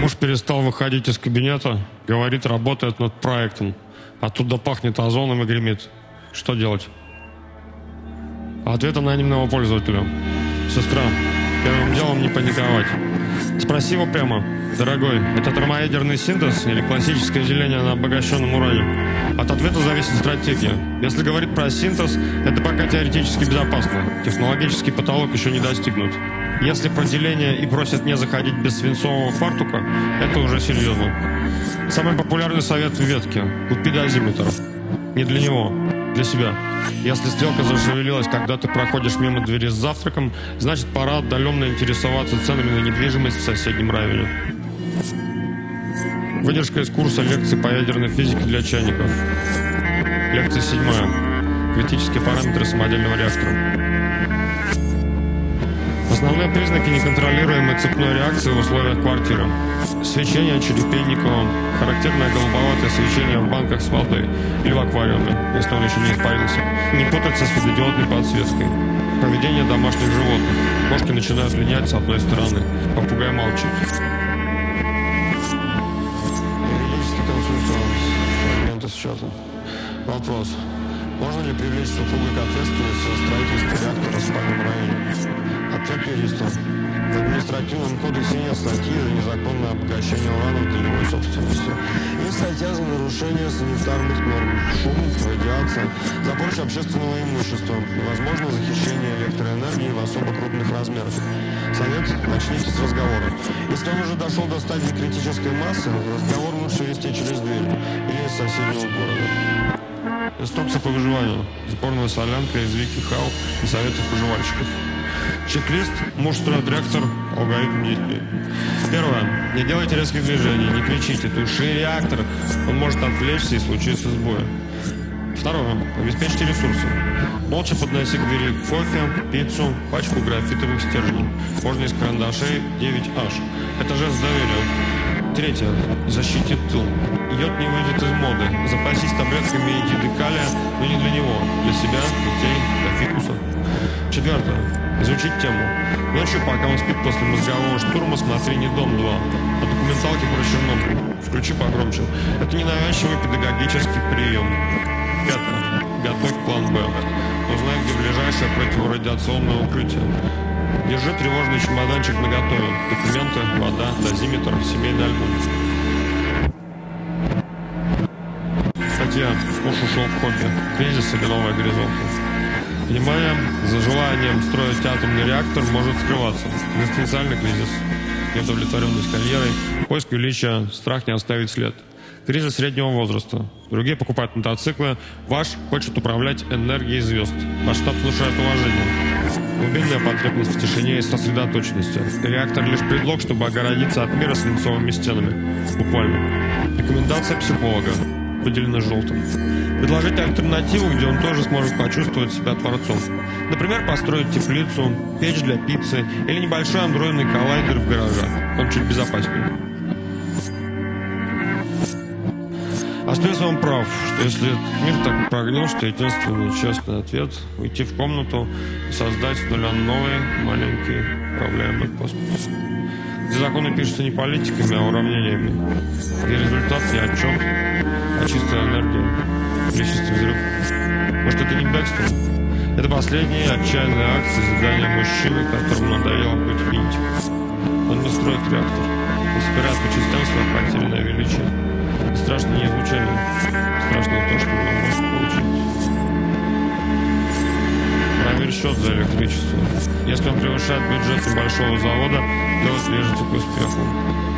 Муж перестал выходить из кабинета, говорит, работает над проектом. Оттуда пахнет озоном и гремит. Что делать? Ответ анонимного пользователя. Сестра, первым делом не паниковать. Спроси его прямо. Дорогой, это термоядерный синтез или классическое деление на обогащенном уране? От ответа зависит стратегия. Если говорить про синтез, это пока теоретически безопасно. Технологический потолок еще не достигнут. Если про деление и просят не заходить без свинцового фартука, это уже серьезно. Самый популярный совет в ветке – купи дозиметр. Не для него, для себя. Если стрелка зашевелилась, когда ты проходишь мимо двери с завтраком, значит пора отдаленно интересоваться ценами на недвижимость в соседнем районе. Выдержка из курса лекций по ядерной физике для чайников. Лекция 7. Критические параметры самодельного реактора. Основные признаки неконтролируемой цепной реакции в условиях квартиры. Свечение черепейникового, характерное голубоватое свечение в банках с водой или в аквариуме, если он еще не испарился. Не путать со светодиодной подсветкой. Поведение домашних животных. Кошки начинают линять с одной стороны, попугай молчит. Юридический консультант. Фрагменты с чата. Вопрос. Можно ли привлечь супруга к ответственности за строительство реактора в спальном районе? Ответ юриста. В административном кодексе нет статьи за незаконное обогащение урана в долевой собственности. Есть статья за нарушение санитарных норм, шум, радиация, за порчу общественного имущества, невозможно захищение электроэнергии в особо крупных размерах. Совет: начните с разговора. Если он уже дошел до стадии критической массы, разговор лучше вести через дверь или из соседнего города. Инструкция по выживанию. Сборная солянка из Вики-Хау и советов выживальщиков. Чек-лист. Муж строит реактор. Алгоритм действий. Первое. Не делайте резких движений, не кричите. Туши реактор. Он может отвлечься и случится сбой. Второе. Обеспечьте ресурсы. Молча подноси к двери кофе, пиццу, пачку графитовых стержней. Можно из карандашей 9H. Это жест доверия. Третье. Защитит тыл. Йод не выйдет из моды. Запасись таблетками этидекалия, но не для него. Для себя, детей, для фикуса. Четвертое. Изучить тему. Ночью, пока он спит после мозгового штурма, смотри не «Дом 2», а документалки про Чернобыль. Включи погромче. Это ненавязчивый педагогический прием. Пятое. Готовь план «Б». Узнай, где ближайшее противорадиационное укрытие. Держи тревожный чемоданчик наготове. Документы, вода, дозиметр, семейный альбом. Статья «Муж ушел в хобби. Кризис или новые горизонты». Внимание! За желанием строить атомный реактор может скрываться экзистенциальный кризис, неудовлетворенность карьерой, поиск величия, страх не оставить след. Кризис среднего возраста. Другие покупают мотоциклы. Ваш хочет управлять энергией звезд. Масштаб внушает уважение. Глубинная потребность в тишине и сосредоточенности. Реактор лишь предлог, чтобы огородиться от мира свинцовыми стенами. Буквально. Рекомендация психолога. Выделено желтым. Предложить альтернативу, где он тоже сможет почувствовать себя творцом. Например, построить теплицу, печь для пиццы или небольшой андроидный коллайдер в гараже. Он чуть безопаснее. А что если он прав, что если мир так прогнил, что единственный честный ответ – уйти в комнату и создать с нуля новый, маленький, управляемый космос? Где законы пишутся не политиками, а уравнениями. Где результат не отчет, а чистая энергия или чистый взрыв. Может, это не бэкстер? Это последние отчаянные акции задания мужчины, которому надоело быть винтиком. Он не строит реактор, он собирает по частям свое потерянное величие. И страшно не излучение, страшно то, что он может получить. Проверь счет за электричество. Если он превышает бюджет небольшого завода, дело движется к успеху.